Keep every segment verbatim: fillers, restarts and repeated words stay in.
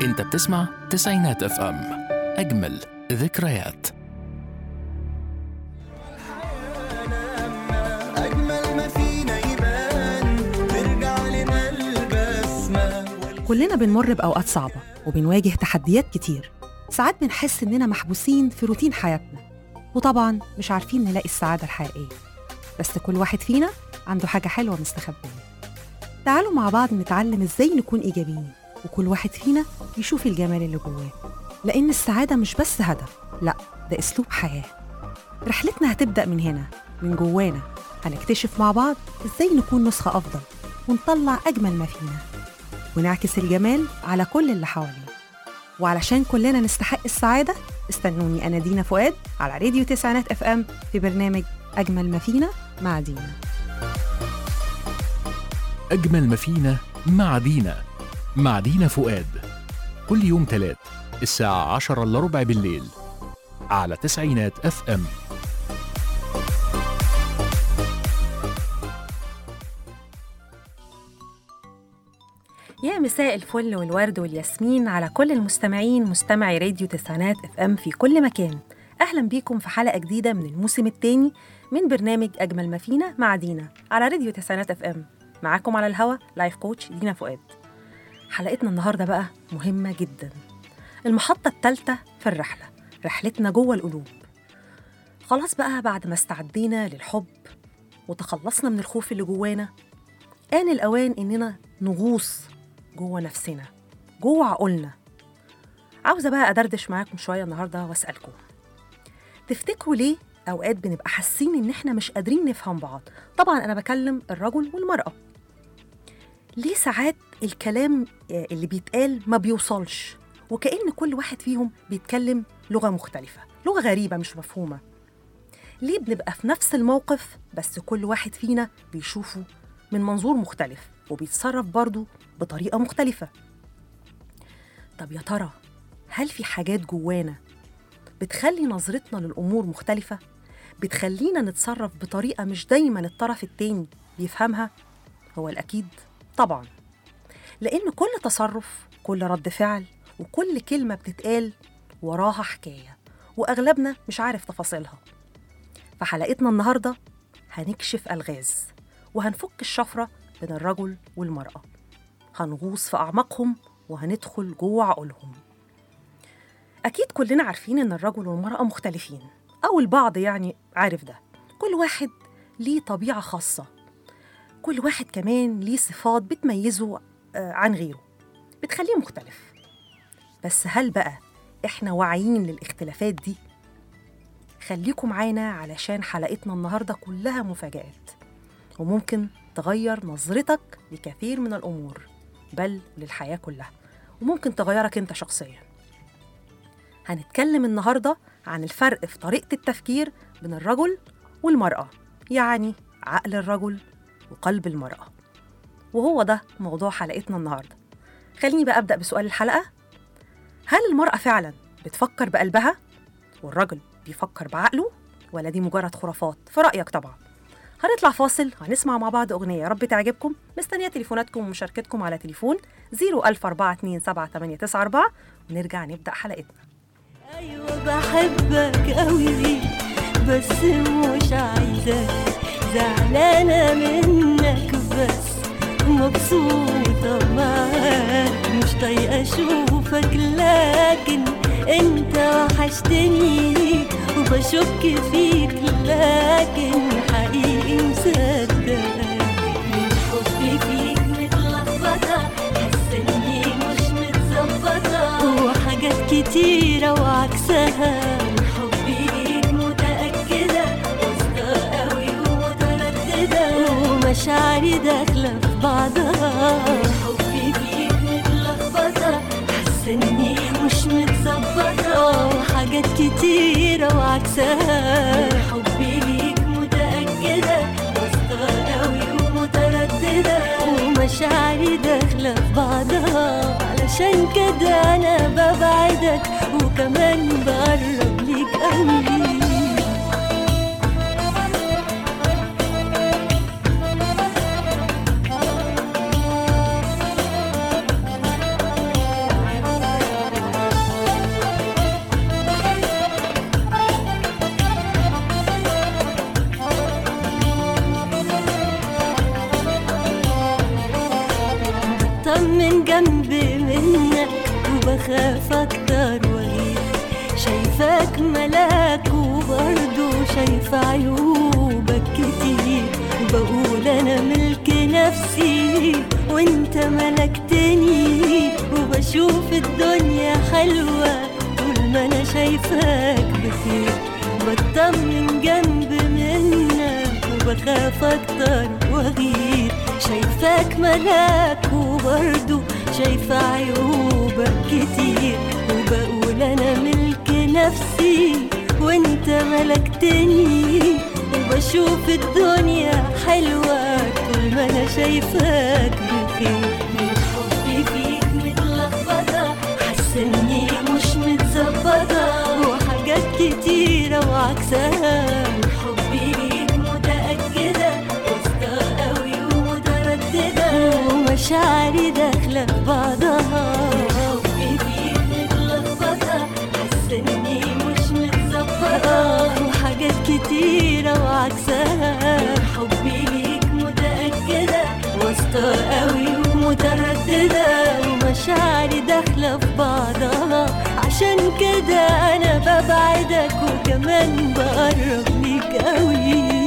انت بتسمع تسعينات اف ام، اجمل ذكريات. كلنا بنمر بأوقات صعبة وبنواجه تحديات كتير. ساعات بنحس إننا محبوسين في روتين حياتنا، وطبعاً مش عارفين نلاقي السعادة الحقيقية. بس كل واحد فينا عنده حاجة حلوة مستخبية. تعالوا مع بعض نتعلم إزاي نكون إيجابيين، وكل واحد فينا يشوف الجمال اللي جواه، لأن السعادة مش بس هدف، لأ ده أسلوب حياة. رحلتنا هتبدأ من هنا، من جوانا. هنكتشف مع بعض إزاي نكون نسخة أفضل ونطلع أجمل ما فينا، ونعكس الجمال على كل اللي حوالينا. وعلشان كلنا نستحق السعادة، استنوني أنا دينا فؤاد على راديو تسعينات اف ام في برنامج أجمل ما فينا مع دينا. أجمل ما فينا مع دينا مع دينا فؤاد، كل يوم تلات الساعة عشرة إلا ربع بالليل على تسعينات اف ام. يا مساء الفل والورد والياسمين على كل المستمعين، مستمعي راديو تسعينات اف ام في كل مكان. أهلا بيكم في حلقة جديدة من الموسم الثاني من برنامج أجمل ما فينا مع دينا على راديو تسعينات اف ام. معاكم على الهوا لايف كوتش دينا فؤاد. حلقتنا النهاردة بقى مهمة جدا، المحطة الثالثة في الرحلة، رحلتنا جوه القلوب. خلاص بقى بعد ما استعدينا للحب وتخلصنا من الخوف اللي جوانا، آن الأوان إننا نغوص جوه نفسنا، جوه عقولنا. عاوزة بقى أدردش معاكم شوية النهاردة وأسألكم، تفتكروا ليه أوقات بنبقى حاسين إن إحنا مش قادرين نفهم بعض؟ طبعاً أنا بكلم الرجل والمرأة. ليه ساعات الكلام اللي بيتقال ما بيوصلش، وكأن كل واحد فيهم بيتكلم لغة مختلفة، لغة غريبة مش مفهومة؟ ليه بنبقى في نفس الموقف بس كل واحد فينا بيشوفه من منظور مختلف وبيتصرف برضو بطريقة مختلفة؟ طب يا ترى هل في حاجات جوانا بتخلي نظرتنا للأمور مختلفة؟ بتخلينا نتصرف بطريقة مش دايما الطرف التاني بيفهمها؟ هو الأكيد طبعا، لأن كل تصرف، كل رد فعل، وكل كلمة بتتقال وراها حكاية، وأغلبنا مش عارف تفاصيلها. فحلقتنا النهاردة هنكشف ألغاز، وهنفك الشفرة بين الرجل والمرأة، هنغوص في أعماقهم وهندخل جوه عقولهم. أكيد كلنا عارفين إن الرجل والمرأة مختلفين، أو البعض يعني عارف ده. كل واحد ليه طبيعة خاصة، كل واحد كمان ليه صفات بتميزه عن غيره، بتخليه مختلف. بس هل بقى إحنا واعيين للاختلافات دي؟ خليكم معانا علشان حلقتنا النهاردة كلها مفاجآت، وممكن تغير نظرتك لكثير من الأمور، بل للحياة كلها، وممكن تغيرك أنت شخصياً. هنتكلم النهاردة عن الفرق في طريقة التفكير بين الرجل والمرأة، يعني عقل الرجل وقلب المرأة، وهو ده موضوع حلقتنا النهاردة. خليني بقى أبدأ بسؤال الحلقة: هل المرأة فعلاً بتفكر بقلبها والرجل بيفكر بعقله، ولا دي مجرد خرافات في رأيك؟ طبعاً. هنطلع فاصل، هنسمع مع بعض أغنية يا رب تعجبكم. مستنية تليفوناتكم ومشاركتكم على تليفون صفر ألف أربعة اتنين سبعة تمانية تسعة أربعة، ونرجع نبدأ حلقتنا. أيوة بحبك قوي بس مش عايزاك، زعلانة منك بس مبسوطة معاك، مش طايقة أشوفك لكن أنت وحشتني، وبشك فيك لكن حقيقي مصدقك. من حبي فيك متلخبطة، حاسة إني مش متظبطة، وحاجات كتيرة وعكسها. من حبي ليك متأكدة، واثقة قوي ومترددة، ومشاعري داخلة في بعضها. من حبي فيك متلخبطة، حاسة إني مش متظبطة، وحاجات كتيرة وعكسها. من حبي ليك متأكدة، واثقة قوي ومترددة، ومشاعري داخلة في بعضها. علشان كده أنا ببعدك وكمان بقرب ليك قوي. بطمن جنبي منك وبخاف اكتر واغير، شايفاك ملاك وبرضه شايفة عيوبك كتير، بقول انا ملك نفسي وانت ملكتني، وبشوف الدنيا حلوة طول ما انا شايفاك بخير، بطمن جنب منك وبخاف اكتر واغير، شايفاك ملاك وبرضه شايفة عيوبك كتير، وبقول انا ملك نفسي وانت ملكتني، وبشوف الدنيا حلوة طول ما انا شايفاك بخير، من حبي فيك متلخبطة حاسة اني مش متظبطة، وحاجات كتيرة وعكسها، من حبي ليك متأكدة واثقة قوي ومترددة، ومشاعري داخلة في بعضها، من حبي فيك متلخبطة حاسة اني مش متظبطة، وحاجات كتيرة وعكسها، حبي ليك متأكدة واثقة قوي ومترددة، ومشاعري داخلة في بعضها، عشان كده أنا ببعدك وكمان بقرب ليك قوي.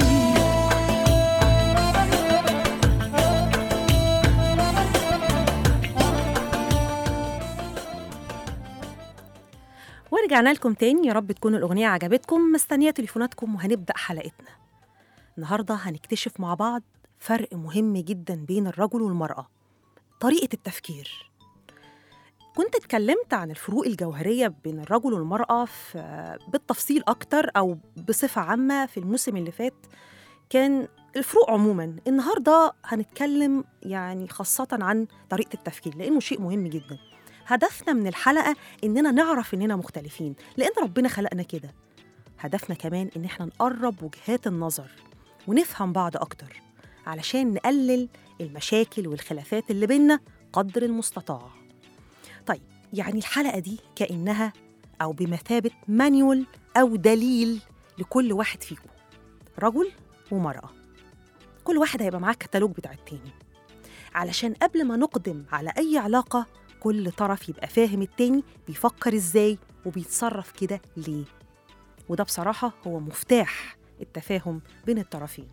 ورجعنا لكم تاني، يا رب تكون الأغنية عجبتكم. مستنية تليفوناتكم وهنبدأ حلقتنا. النهاردة هنكتشف مع بعض فرق مهم جدا بين الرجل والمرأة، طريقة التفكير. كنت اتكلمت عن الفروق الجوهرية بين الرجل والمرأة في بالتفصيل أكتر أو بصفة عامة في الموسم اللي فات، كان الفروق عموما. النهاردة هنتكلم يعني خاصة عن طريقة التفكير لأنه شيء مهم جدا. هدفنا من الحلقة إننا نعرف إننا مختلفين لأن ربنا خلقنا كده. هدفنا كمان إن احنا نقرب وجهات النظر ونفهم بعض أكتر علشان نقلل المشاكل والخلافات اللي بينا قدر المستطاع. طيب، يعني الحلقة دي كأنها أو بمثابة مانيول أو دليل لكل واحد فيكم، رجل ومرأة. كل واحد هيبقى معاه كتالوج بتاع التاني، علشان قبل ما نقدم على أي علاقة كل طرف يبقى فاهم التاني بيفكر إزاي وبيتصرف كده ليه. وده بصراحة هو مفتاح التفاهم بين الطرفين.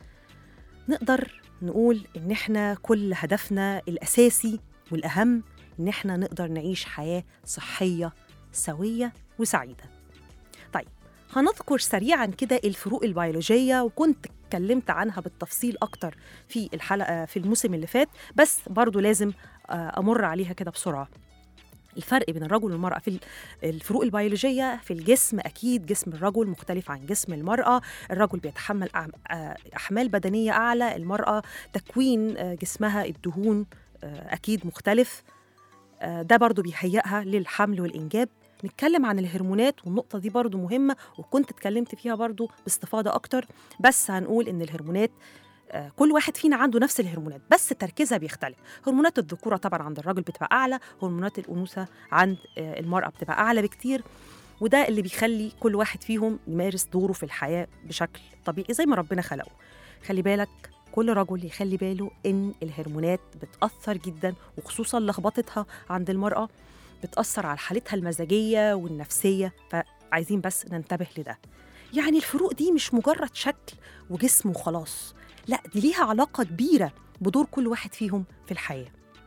نقدر نقول إن إحنا كل هدفنا الأساسي والأهم إن إحنا نقدر نعيش حياة صحية سوية وسعيدة. طيب، هنذكر سريعاً كده الفروق البيولوجية، وكنت اتكلمت عنها بالتفصيل أكتر في الحلقة في الموسم اللي فات، بس برضو لازم أمر عليها كده بسرعة. الفرق بين الرجل والمرأة في الفروق البيولوجية في الجسم، أكيد جسم الرجل مختلف عن جسم المرأة. الرجل بيتحمل أحمال بدنية أعلى، المرأة تكوين جسمها الدهون أكيد مختلف، ده برضو بيهيئها للحمل والإنجاب. نتكلم عن الهرمونات، والنقطة دي برضو مهمة وكنت اتكلمت فيها برضو باستفاضة أكتر، بس هنقول إن الهرمونات كل واحد فينا عنده نفس الهرمونات بس تركيزها بيختلف. هرمونات الذكورة طبعا عند الرجل بتبقى أعلى، هرمونات الأنوثة عند المرأة بتبقى أعلى بكتير، وده اللي بيخلي كل واحد فيهم يمارس دوره في الحياة بشكل طبيعي زي ما ربنا خلقه. خلي بالك، كل رجل يخلي باله إن الهرمونات بتأثر جدا، وخصوصا لخبطتها عند المرأة بتأثر على حالتها المزاجية والنفسية، فعايزين بس ننتبه لده. يعني الفروق دي مش مجرد شكل وجسم وخلاص، لا، دي ليها علاقة كبيرة بدور كل واحد فيهم في الحياة.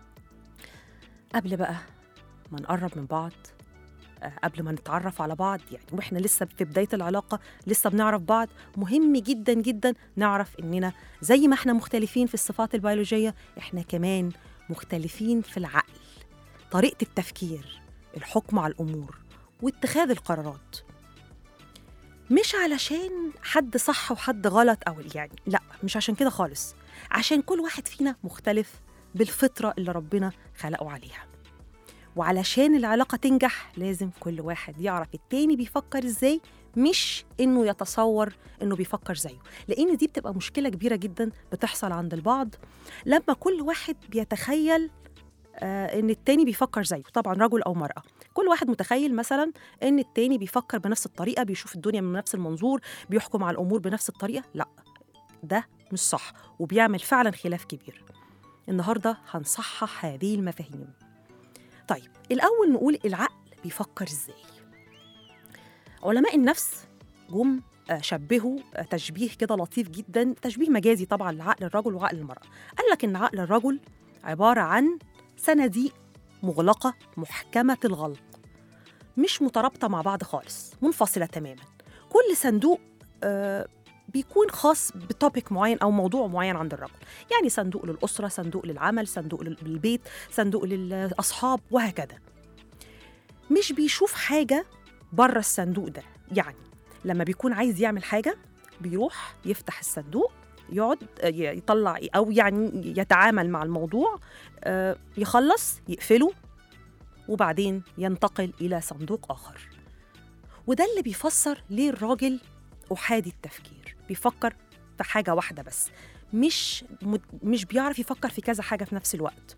قبل بقى ما نقرب من بعض، قبل ما نتعرف على بعض، يعني وإحنا لسه في بداية العلاقة لسه بنعرف بعض، مهم جدا جدا نعرف إننا زي ما إحنا مختلفين في الصفات البيولوجية، إحنا كمان مختلفين في العقل، طريقة التفكير، الحكم على الأمور واتخاذ القرارات. مش علشان حد صح وحد غلط أو يعني لا، مش عشان كده خالص، عشان كل واحد فينا مختلف بالفطرة اللي ربنا خلقه عليها. وعلشان العلاقة تنجح لازم كل واحد يعرف التاني بيفكر إزاي، مش إنه يتصور إنه بيفكر زيه، لأن دي بتبقى مشكلة كبيرة جدا بتحصل عند البعض لما كل واحد بيتخيل آه إن التاني بيفكر زيه، طبعا رجل أو مرأة. كل واحد متخيل مثلا إن التاني بيفكر بنفس الطريقة، بيشوف الدنيا من نفس المنظور، بيحكم على الأمور بنفس الطريقة. لا، ده مش صح وبيعمل فعلا خلاف كبير. النهاردة هنصحح هذه المفاهيم. طيب الأول نقول العقل بيفكر إزاي. علماء النفس جم شبهوا تشبيه كده لطيف جدا، تشبيه مجازي طبعا لعقل الرجل وعقل المرأة. قال لك إن عقل الرجل عبارة عن صناديق مغلقة محكمة الغلق، مش مترابطة مع بعض خالص، منفصلة تماما. كل صندوق آه بيكون خاص بتوبيك معين أو موضوع معين عند الرجل، يعني صندوق للأسرة، صندوق للعمل، صندوق للبيت، صندوق للأصحاب، وهكذا. مش بيشوف حاجة بره الصندوق ده. يعني لما بيكون عايز يعمل حاجة بيروح يفتح الصندوق، يقعد يطلع أو يعني يتعامل مع الموضوع، يخلص يقفله، وبعدين ينتقل إلى صندوق آخر. وده اللي بيفسر ليه الراجل أحادي التفكير، بيفكر في حاجة واحدة بس، مش مش بيعرف يفكر في كذا حاجة في نفس الوقت.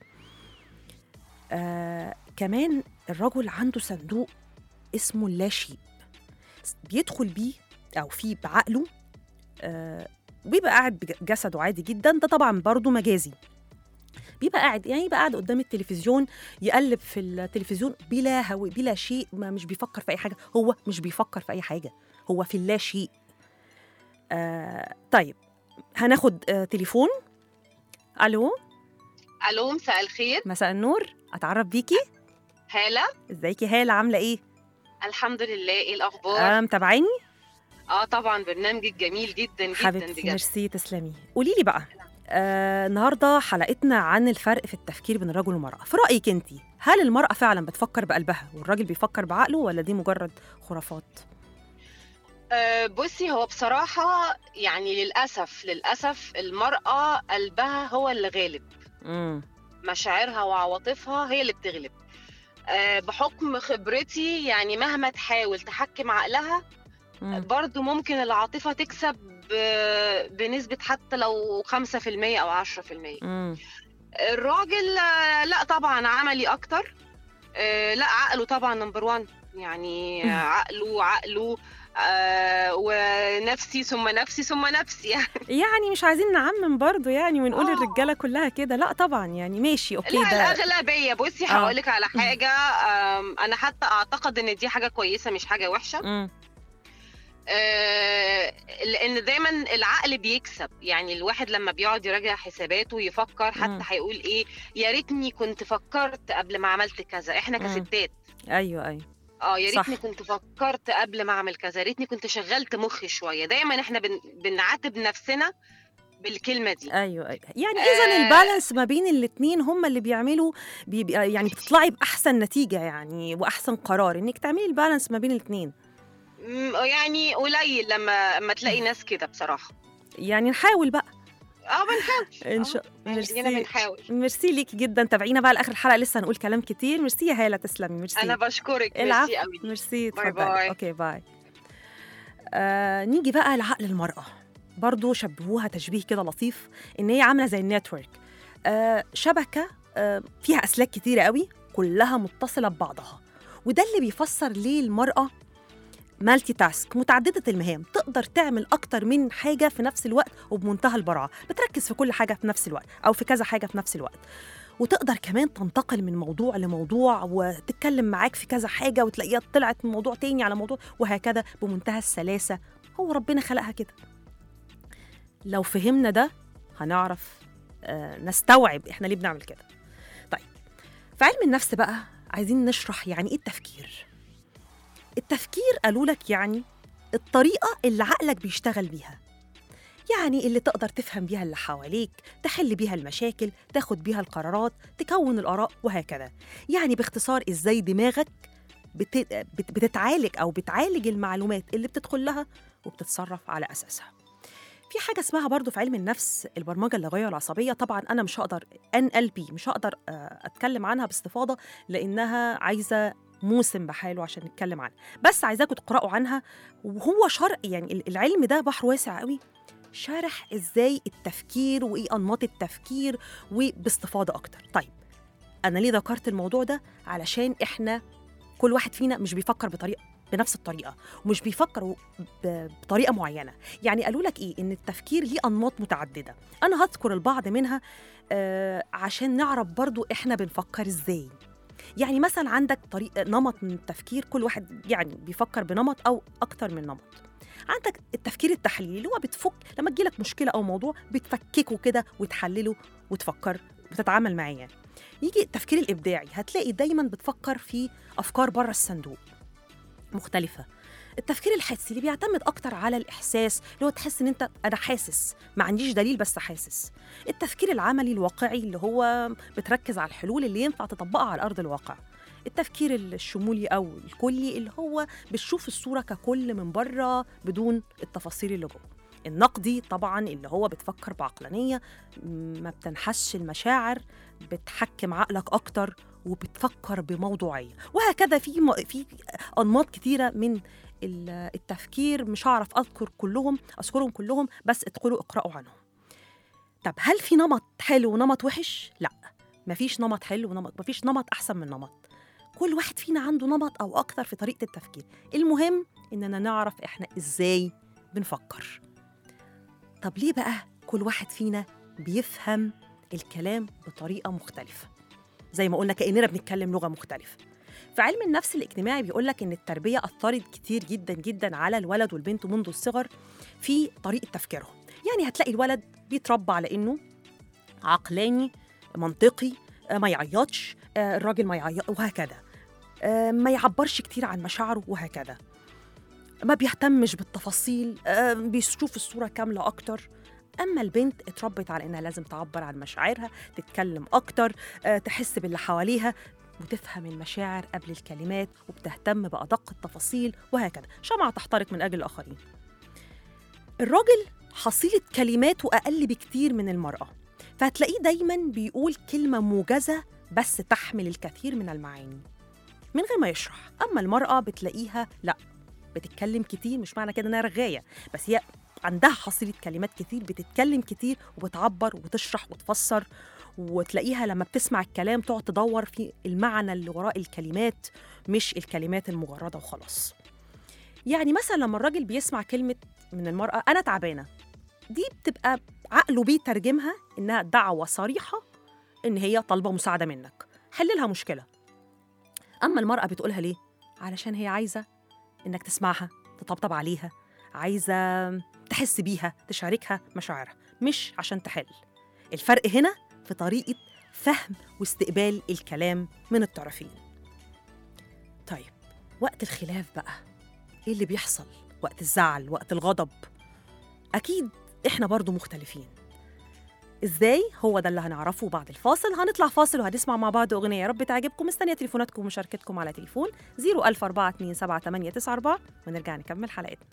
آه كمان الرجل عنده صندوق اسمه اللاشيء، بيدخل بيه أو فيه بعقله، آه بيبقى قاعد بجسده عادي جدا، ده طبعا برضو مجازي. بيبقى قاعد يعني يبقى قاعد قدام التلفزيون، يقلب في التلفزيون بلا هو بلا شيء، ما مش بيفكر في أي حاجة. هو مش بيفكر في أي حاجة، هو في اللاشيء. آه طيب هناخد آه تليفون. ألو. ألو، مساء الخير. مساء النور، أتعرف بيكي؟ هالة. ازيكي هالة، عاملة ايه؟ الحمد لله، ايه الأخبار؟ آه متابعيني؟ اه طبعا، برنامجك جميل جدا جدا حبيبتي بجد. ميرسي، تسلمي. قولي لي بقى، آه النهارده حلقتنا عن الفرق في التفكير بين الرجل والمرأة. في رأيك انت، هل المرأة فعلا بتفكر بقلبها والراجل بيفكر بعقله، ولا دي مجرد خرافات؟ آه بصي، هو بصراحة يعني للأسف للأسف المرأة قلبها هو اللي غالب. امم مشاعرها وعواطفها هي اللي بتغلب. آه بحكم خبرتي، يعني مهما تحاول تحكم عقلها برضو ممكن العاطفة تكسب بنسبة حتى لو خمسة في المية أو عشرة في المية. امم الراجل لا طبعا عملي أكتر. لا عقله طبعا نمبر وان، يعني عقله عقله آه ونفسي ثم نفسي ثم نفسي يعني. يعني مش عايزين نعمم برضو يعني ونقول آه. الرجالة كلها كده، لا طبعا يعني ماشي اوكي. لا ده الأغلبية. بصي آه. هقولك على حاجة، أنا حتى أعتقد إن دي حاجة كويسة مش حاجة وحشة. م. آه لأن دايما العقل بيكسب. يعني الواحد لما بيقعد يراجع حساباته ويفكر حتى هيقول إيه، يا ريتني كنت فكرت قبل ما عملت كذا. إحنا كستات أيوة أيوة اه يا ريتني كنت فكرت قبل ما اعمل كذا، يا ريتني كنت شغلت مخي شويه. دايما احنا بن... بنعاتب نفسنا بالكلمه دي. ايوه ايوه يعني اذا آه البالانس ما بين الاثنين هم اللي بيعملوا بي... يعني بتطلعي باحسن نتيجه يعني واحسن قرار، انك تعملي البالانس ما بين الاثنين. يعني قليل لما لما تلاقي ناس كده بصراحه. يعني نحاول بقى. اه بنحاول ان شاء الله. ميرسي بنحاول. ميرسي ليكي جدا، تابعينا بقى لاخر الحلقه، لسه هنقول كلام كتير. ميرسي يا هاله، تسلمي. ميرسي. انا بشكرك. ميرسي قوي. ميرسي، باي باي. اوكي باي. آه نيجي بقى لعقل المراه، برضو شبهوها تشبيه كده لطيف، ان هي عامله زي النتورك، آه شبكه آه فيها اسلاك كتيره قوي كلها متصله ببعضها. وده اللي بيفسر ليه المراه مالتي تاسك، متعددة المهام، تقدر تعمل أكتر من حاجة في نفس الوقت وبمنتهى البراعة، بتركز في كل حاجة في نفس الوقت أو في كذا حاجة في نفس الوقت. وتقدر كمان تنتقل من موضوع لموضوع وتتكلم معاك في كذا حاجة وتلاقيها طلعت من موضوع تاني على موضوع، وهكذا بمنتهى السلاسة. هو ربنا خلقها كده. لو فهمنا ده هنعرف آه نستوعب إحنا ليه بنعمل كده. طيب في علم النفس بقى عايزين نشرح يعني إيه التفكير. التفكير قالوا لك يعني الطريقة اللي عقلك بيشتغل بيها، يعني اللي تقدر تفهم بيها اللي حواليك، تحل بيها المشاكل، تاخد بيها القرارات، تكون الآراء، وهكذا. يعني باختصار إزاي دماغك بت... بتتعالج أو بتعالج المعلومات اللي بتدخل لها وبتتصرف على أساسها. في حاجة اسمها برضو في علم النفس البرمجة اللغوية والعصبية. طبعا أنا مش هقدر إن إل بي مش هقدر أتكلم عنها باستفاضة لأنها عايزة موسم بحاله عشان نتكلم عنها، بس عايزاكم تقرأوا عنها. وهو شرق يعني العلم ده بحر واسع قوي، شارح إزاي التفكير وإيه أنماط التفكير وباستفاضة أكتر. طيب أنا ليه ذكرت الموضوع ده؟ علشان إحنا كل واحد فينا مش بيفكر بطريقة بنفس الطريقة ومش بيفكروا بطريقة معينة. يعني قالوا لك إيه؟ إن التفكير ليه أنماط متعددة. أنا هذكر البعض منها آه عشان نعرف برضو إحنا بنفكر إزاي. يعني مثلا عندك طريقة نمط من التفكير، كل واحد يعني بيفكر بنمط أو أكتر من نمط. عندك التفكير التحليلي اللي هو بتفك لما تجيلك مشكلة أو موضوع بتفككه كده وتحلله وتفكر وتتعامل معاه. يعني يجي التفكير الإبداعي، هتلاقي دايما بتفكر في أفكار بره الصندوق مختلفة. التفكير الحسي اللي بيعتمد أكتر على الإحساس، اللي هو تحس إن أنت أنا حاسس، ما عنديش دليل بس حاسس. التفكير العملي الواقعي اللي هو بتركز على الحلول اللي ينفع تطبقها على أرض الواقع. التفكير الشمولي أو الكلي اللي هو بتشوف الصورة ككل من بره بدون التفاصيل اللي جوه. النقدي طبعاً اللي هو بتفكر بعقلانية، ما بتنحش المشاعر، بتحكم عقلك أكتر وبتفكر بموضوعية. وهكذا في م... في أنماط كتيرة من التفكير، مش هعرف أذكر كلهم أذكرهم كلهم، بس ادخلوا اقرأوا عنهم. طب هل في نمط حلو ونمط وحش؟ لا، مفيش نمط حلو ونمط، مفيش نمط أحسن من نمط. كل واحد فينا عنده نمط أو أكتر في طريقة التفكير. المهم إننا نعرف إحنا إزاي بنفكر. طب ليه بقى كل واحد فينا بيفهم الكلام بطريقة مختلفة؟ زي ما قلنا كأننا بنتكلم لغة مختلفة. في علم النفس الاجتماعي بيقولك إن التربية أثرت كتير جدا جدا على الولد والبنت منذ الصغر في طريقة تفكيرهم. يعني هتلاقي الولد بيتربى على إنه عقلاني منطقي، ما يعيطش، الراجل ما يعيط، وهكذا، ما يعبرش كتير عن مشاعره، وهكذا، ما بيهتمش بالتفاصيل، بيشوف الصورة كاملة أكتر. أما البنت اتربت على إنها لازم تعبر عن مشاعرها، تتكلم أكتر، تحس باللي حواليها، وتفهم المشاعر قبل الكلمات، وبتهتم بأدق التفاصيل، وهكذا. شمعة تحترق من أجل الآخرين. الراجل حصيلة كلماته أقل بكتير من المرأة، فهتلاقيه دايماً بيقول كلمة موجزة بس تحمل الكثير من المعاني من غير ما يشرح. أما المرأة بتلاقيها لأ، بتتكلم كتير، مش معنى كده إنها رغاية، بس هي عندها حصيلة كلمات كتير، بتتكلم كتير وبتعبر وتشرح وتفسر، وتلاقيها لما بتسمع الكلام تقعد تدور في المعنى اللي وراء الكلمات، مش الكلمات المجردة وخلاص. يعني مثلا لما الراجل بيسمع كلمة من المرأة أنا تعبانة، دي بتبقى عقله بيترجمها إنها دعوة صريحة إن هي طالبة مساعدة منك، حل لها مشكلة. أما المرأة بتقولها ليه؟ علشان هي عايزة إنك تسمعها، تطبطب عليها، عايزة تحس بيها، تشاركها مشاعرها، مش عشان تحل. الفرق هنا في طريقة فهم واستقبال الكلام من الطرفين. طيب وقت الخلاف بقى إيه اللي بيحصل؟ وقت الزعل، وقت الغضب، أكيد إحنا برضو مختلفين. إزاي؟ هو ده اللي هنعرفه بعد الفاصل. هنطلع فاصل وهنسمع مع بعض أغنية يا رب تعجبكم. مستنية تليفوناتكم ومشاركتكم على تليفون صفر ألف أربعة اتنين سبعة تمانية تسعة أربعة، ونرجع نكمل حلقتنا.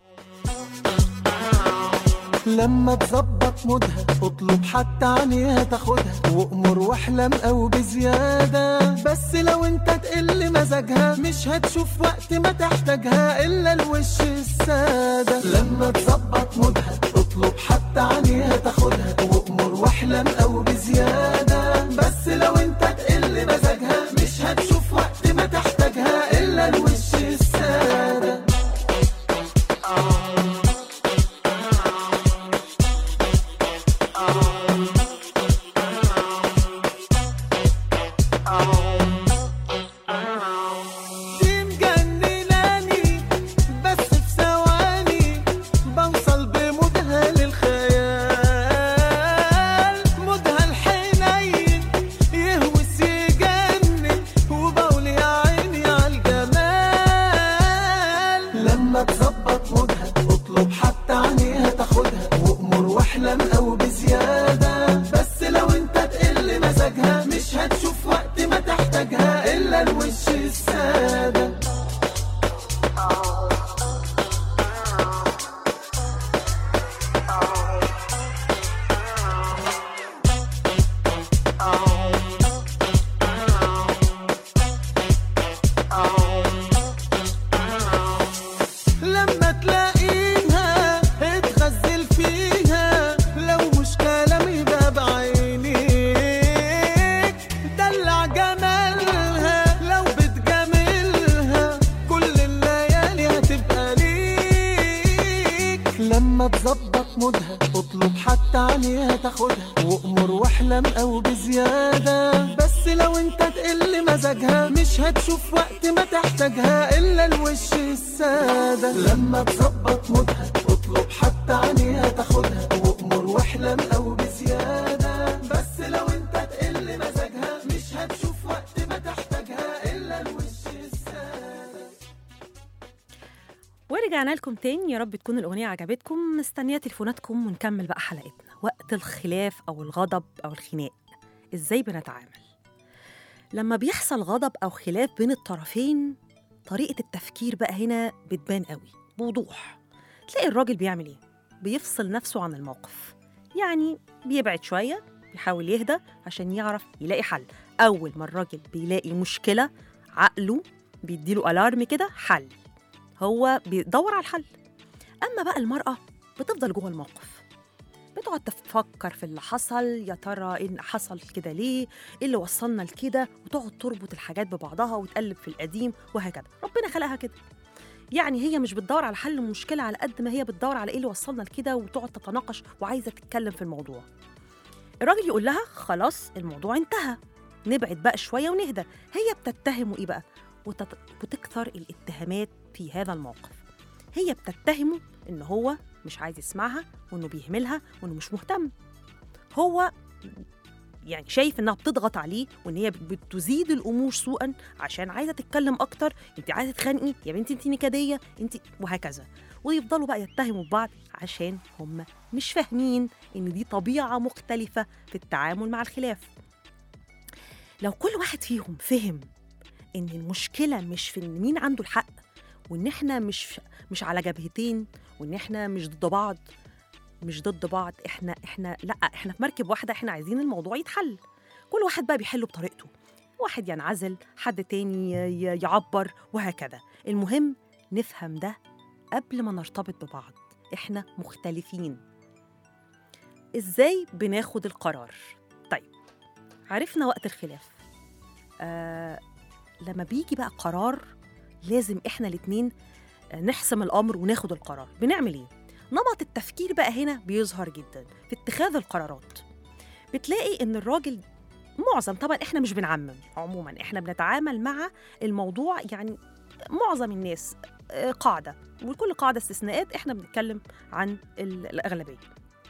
لما تظبط مودها اطلب حتى عينيها تاخدها، وامر واحلم او بزيادة، بس لو انت تقل مزاجها مش هتشوف وقت ما تحتاجها الا الوش السادة. لما تظبط مودها اطلب حتى عينيها تاخدها، وامر واحلم او بزيادة، بس لو انت تقل مزاجها مش هتشوف وقت ما تحتاجها الا الوش السادة. جمالها لو بتجاملها كل الليالي واحلم او بزيادة. بس لو انت تقل مزاجها مش هتشوف وقت ما تحتاجها الا الوش السادة. لما تظبط مودها اطلب حتى عينيها تاخدها وامر واحلم او بزيادة. بس لو انت تقل مزاجها مش هتشوف وقت ما تحتاجها الا الوش السادة. ورجعنا لكم تاني، يا رب تكون الأغنية عجبتكم. مستنية تليفوناتكم ونكمل بقى حلقتنا. وقت الخلاف أو الغضب أو الخناق إزاي بنتعامل؟ لما بيحصل غضب أو خلاف بين الطرفين، طريقة التفكير بقى هنا بتبان قوي بوضوح. تلاقي الراجل بيعمل إيه؟ بيفصل نفسه عن الموقف، يعني بيبعد شوية، بيحاول يهدى عشان يعرف يلاقي حل. أول ما الراجل بيلاقي مشكلة عقله بيديله ألارم كده حل، هو بيدور على الحل. أما بقى المرأة بتفضل جوه الموقف، بتقعد تفكر في اللي حصل، يا ترى إيه حصل كده ليه، إيه اللي وصلنا لكده، وتقعد تربط الحاجات ببعضها وتقلب في القديم وهكذا. ربنا خلقها كده، يعني هي مش بتدور على حل المشكلة على قد ما هي بتدور على إيه اللي وصلنا لكده، وتقعد تتناقش وعايزة تتكلم في الموضوع. الراجل يقول لها خلاص الموضوع انتهى، نبعد بقى شوية ونهدى. هي بتتهمه إيه بقى؟ وتت... وتكثر الاتهامات في هذا الموقف. هي بتتهمه إن هو مش عايز يسمعها، وإنه بيهملها، وإنه مش مهتم. هو يعني شايف إنها بتضغط عليه، وإن هي بتزيد الأمور سوءاً عشان عايزة تتكلم أكتر. أنت عايزة تخانقي يا بنتي، أنت نكدية أنت، وهكذا. ويفضلوا بقى يتهموا بعض عشان هم مش فاهمين إن دي طبيعة مختلفة في التعامل مع الخلاف. لو كل واحد فيهم فهم إن المشكلة مش في إن مين عنده الحق، وإن إحنا مش مش على جبهتين، وإن إحنا مش ضد بعض مش ضد بعض إحنا إحنا لأ، إحنا في مركب واحدة، إحنا عايزين الموضوع يتحل. كل واحد بقى بيحله بطريقته، واحد ينعزل، حد تاني يعبر، وهكذا. المهم نفهم ده قبل ما نرتبط ببعض. إحنا مختلفين. إزاي بناخد القرار؟ طيب، عرفنا وقت الخلاف. آه لما بيجي بقى قرار لازم إحنا الاتنين نحسم الأمر وناخد القرار. بنعمل إيه؟ نمط التفكير بقى هنا بيظهر جدا في اتخاذ القرارات. بتلاقي إن الراجل معظم، طبعا إحنا مش بنعمم، عموما إحنا بنتعامل مع الموضوع، يعني معظم الناس قاعدة، وكل قاعدة استثناءات، إحنا بنتكلم عن الأغلبية.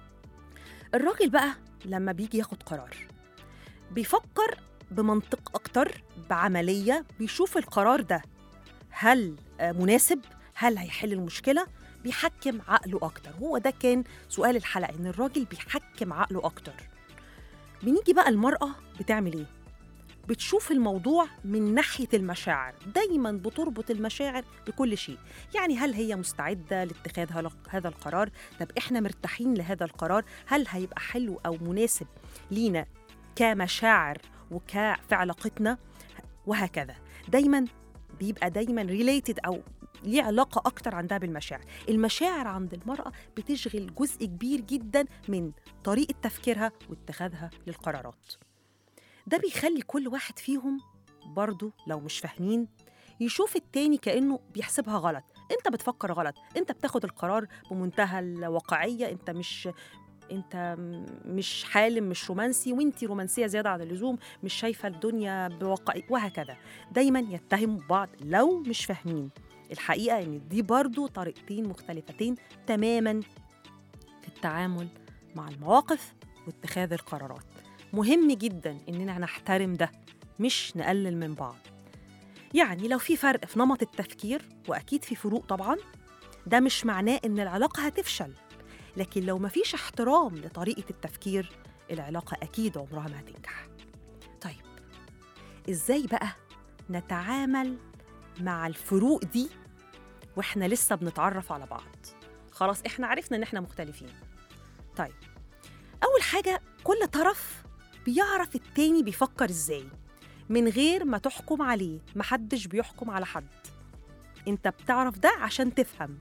الراجل بقى لما بيجي ياخد قرار بيفكر بمنطق أكتر، بعملية، بيشوف القرار ده هل مناسب، هل هيحل المشكلة، بيحكم عقله أكتر. هو ده كان سؤال الحلقة، إن الراجل بيحكم عقله أكتر. بنيجي بقى المرأة بتعمل إيه؟ بتشوف الموضوع من ناحية المشاعر، دايماً بتربط المشاعر بكل شيء. يعني هل هي مستعدة لاتخاذ هذا القرار؟ طب إحنا مرتاحين لهذا القرار؟ هل هيبقى حلو أو مناسب لينا كمشاعر وكفي علاقتنا؟ وهكذا. دايماً بيبقى دايماً related أو ليه علاقة أكتر عندها بالمشاعر. المشاعر عند المرأة بتشغل جزء كبير جداً من طريقة تفكيرها واتخاذها للقرارات. ده بيخلي كل واحد فيهم برضو لو مش فاهمين يشوف التاني كأنه بيحسبها غلط. انت بتفكر غلط، انت بتاخد القرار بمنتهى الواقعية، انت مش انت مش حالم، مش رومانسي، وانتي رومانسية زيادة عن اللزوم، مش شايفة الدنيا بواقعية، وهكذا. دايما يتهموا بعض لو مش فاهمين الحقيقة ان دي برضو طريقتين مختلفتين تماما في التعامل مع المواقف واتخاذ القرارات. مهم جدا إننا نحترم ده، مش نقلل من بعض. يعني لو في فرق في نمط التفكير، وأكيد في فروق طبعا، ده مش معناه إن العلاقة هتفشل. لكن لو مفيش احترام لطريقة التفكير، العلاقة أكيد عمرها ما هتنجح. طيب، إزاي بقى نتعامل مع الفروق دي وإحنا لسه بنتعرف على بعض؟ خلاص إحنا عرفنا إن إحنا مختلفين. طيب، أول حاجة كل طرف بيعرف التاني بيفكر إزاي من غير ما تحكم عليه. محدش بيحكم على حد، انت بتعرف ده عشان تفهم.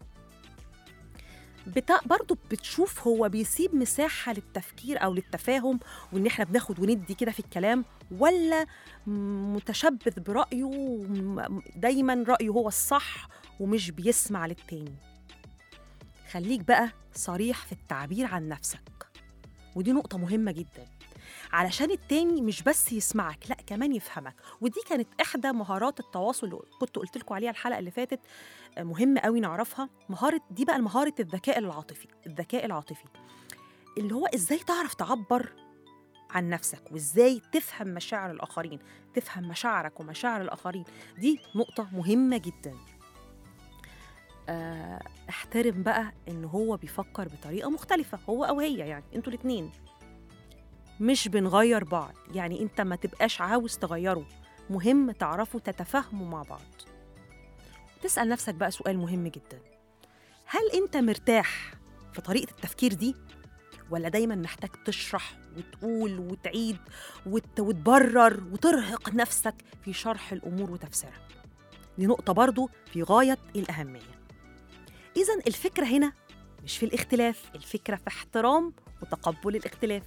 بتا... برضو بتشوف هو بيسيب مساحة للتفكير أو للتفاهم، وإن إحنا بناخد وندي كده في الكلام، ولا متشبث برأيه، دايما رأيه هو الصح ومش بيسمع للتاني. خليك بقى صريح في التعبير عن نفسك، ودي نقطة مهمة جدا. علشان التاني مش بس يسمعك، لا كمان يفهمك. ودي كانت إحدى مهارات التواصل اللي كنت قلت لكم عليها الحلقة اللي فاتت، مهم قوي نعرفها. مهارة دي بقى مهارة الذكاء العاطفي. الذكاء العاطفي اللي هو إزاي تعرف تعبر عن نفسك، وإزاي تفهم مشاعر الآخرين، تفهم مشاعرك ومشاعر الآخرين. دي نقطة مهمة جداً. احترم بقى إن هو بيفكر بطريقة مختلفة، هو أو هي، يعني انتوا الاتنين مش بنغير بعض، يعني انت ما تبقاش عاوز تغيره، مهم تعرفوا تتفاهموا مع بعض. تسأل نفسك بقى سؤال مهم جدا، هل انت مرتاح في طريقة التفكير دي، ولا دايما محتاج تشرح وتقول وتعيد وت... وتبرر وترهق نفسك في شرح الأمور وتفسيرها؟ دي نقطة برضو في غاية الأهمية. إذن الفكرة هنا مش في الاختلاف، الفكرة في احترام وتقبل الاختلاف.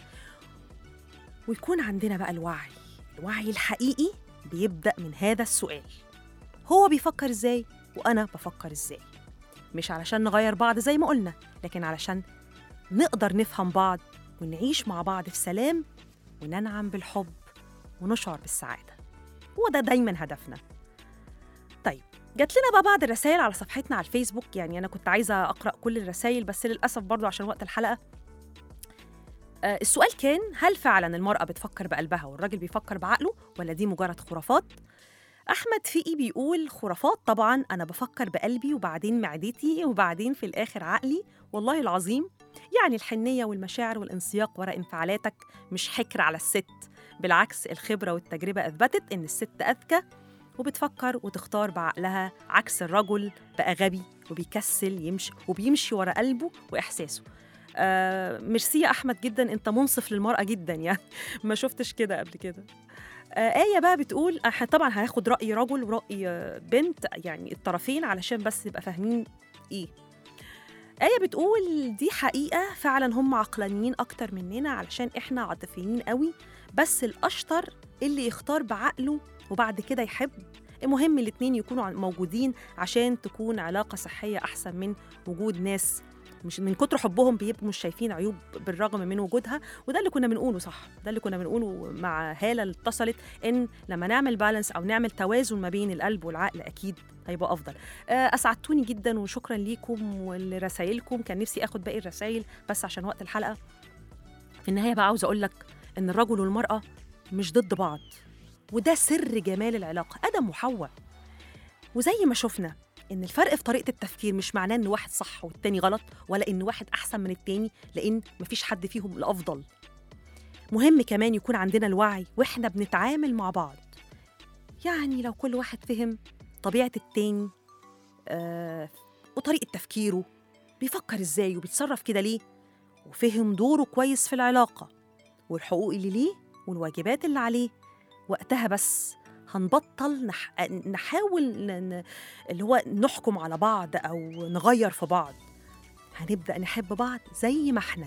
ويكون عندنا بقى الوعي. الوعي الحقيقي بيبدأ من هذا السؤال، هو بيفكر إزاي وأنا بفكر إزاي؟ مش علشان نغير بعض زي ما قلنا، لكن علشان نقدر نفهم بعض ونعيش مع بعض في سلام وننعم بالحب ونشعر بالسعادة. هو ده دايماً هدفنا. طيب، جات لنا بقى بعض الرسائل على صفحتنا على الفيسبوك. يعني أنا كنت عايزة أقرأ كل الرسائل، بس للأسف برضو عشان وقت الحلقة. آه السؤال كان، هل فعلاً المرأة بتفكر بقلبها والراجل بيفكر بعقله، ولا دي مجرد خرافات؟ أحمد فقي بيقول خرافات طبعاً، أنا بفكر بقلبي وبعدين معدتي وبعدين في الآخر عقلي، والله العظيم. يعني الحنية والمشاعر والانسياق وراء انفعالاتك مش حكر على الست، بالعكس الخبرة والتجربة أثبتت إن الست أذكى وبتفكر وتختار بعقلها، عكس الرجل بقى غبي وبيكسل يمشي وبيمشي ورا قلبه وإحساسه. آه ميرسي يا أحمد جداً، أنت منصف للمرأة جداً، يعني ما شفتش كده قبل كده. آه آية بقى بتقول، طبعاً هاخد رأي رجل ورأي بنت، يعني الطرفين علشان بس يبقى فاهمين إيه. آية بتقول دي حقيقة فعلاً، هم عقلانيين أكتر مننا علشان إحنا عاطفيين قوي، بس الأشطر اللي يختار بعقله وبعد كده يحب. المهم الاتنين يكونوا موجودين عشان تكون علاقة صحية أحسن من وجود ناس مش من كتر حبهم بيبقوا مش شايفين عيوب بالرغم من وجودها. وده اللي كنا بنقوله، صح، ده اللي كنا بنقوله مع هالة اللي اتصلت، إن لما نعمل بالانس أو نعمل توازن ما بين القلب والعقل أكيد هيبقى أفضل. أسعدتوني جدا وشكرا ليكم ولرسائلكم. كان نفسي أخد باقي الرسائل بس عشان وقت الحلقة. في النهاية بقى عاوز أقول لك إن الرجل والمرأة مش ضد بعض، وده سر جمال العلاقة، آدم وحواء. وزي ما شفنا إن الفرق في طريقة التفكير مش معناه إن واحد صح والتاني غلط، ولا إن واحد أحسن من التاني، لأن مفيش حد فيهم الأفضل. مهم كمان يكون عندنا الوعي وإحنا بنتعامل مع بعض. يعني لو كل واحد فهم طبيعة التاني آه وطريقة تفكيره، بيفكر إزاي وبيتصرف كده ليه، وفهم دوره كويس في العلاقة والحقوق اللي ليه والواجبات اللي عليه، وقتها بس هنبطل نح... نحاول ن... اللي هو نحكم على بعض أو نغير في بعض. هنبدأ نحب بعض زي ما احنا،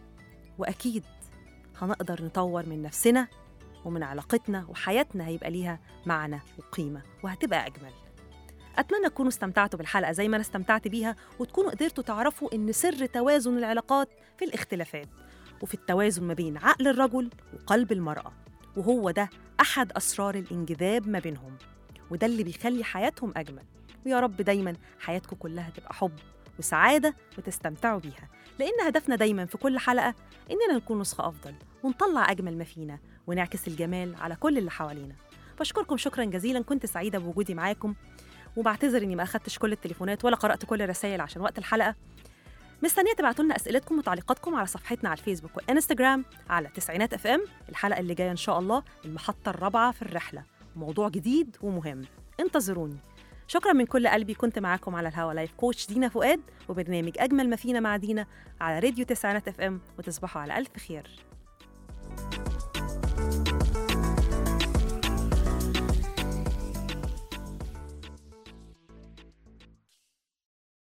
وأكيد هنقدر نطور من نفسنا ومن علاقتنا، وحياتنا هيبقى ليها معنى وقيمة وهتبقى أجمل. أتمنى تكونوا استمتعتوا بالحلقة زي ما أنا استمتعت بيها، وتكونوا قدرتوا تعرفوا إن سر توازن العلاقات في الاختلافات وفي التوازن ما بين عقل الرجل وقلب المرأة، وهو ده أحد أسرار الانجذاب ما بينهم، وده اللي بيخلي حياتهم أجمل. ويا رب دايماً حياتكم كلها تبقى حب وسعادة وتستمتعوا بيها، لأن هدفنا دايماً في كل حلقة إننا نكون نسخة أفضل ونطلع أجمل ما فينا ونعكس الجمال على كل اللي حوالينا. بشكركم شكراً جزيلاً، كنت سعيدة بوجودي معاكم، وبعتذر إني ما أخدتش كل التليفونات ولا قرأت كل الرسائل عشان وقت الحلقة. مستنية تبعتوا لنا أسئلتكم وتعليقاتكم على صفحتنا على الفيسبوك والإنستجرام على تسعينات اف ام. الحلقة اللي جاية إن شاء الله المحطة الرابعة في الرحلة، موضوع جديد ومهم، انتظروني. شكرا من كل قلبي، كنت معاكم على الهوا لايف كوتش دينا فؤاد، وبرنامج أجمل ما فينا مع دينا على راديو تسعينات اف ام، وتصبحوا على ألف خير.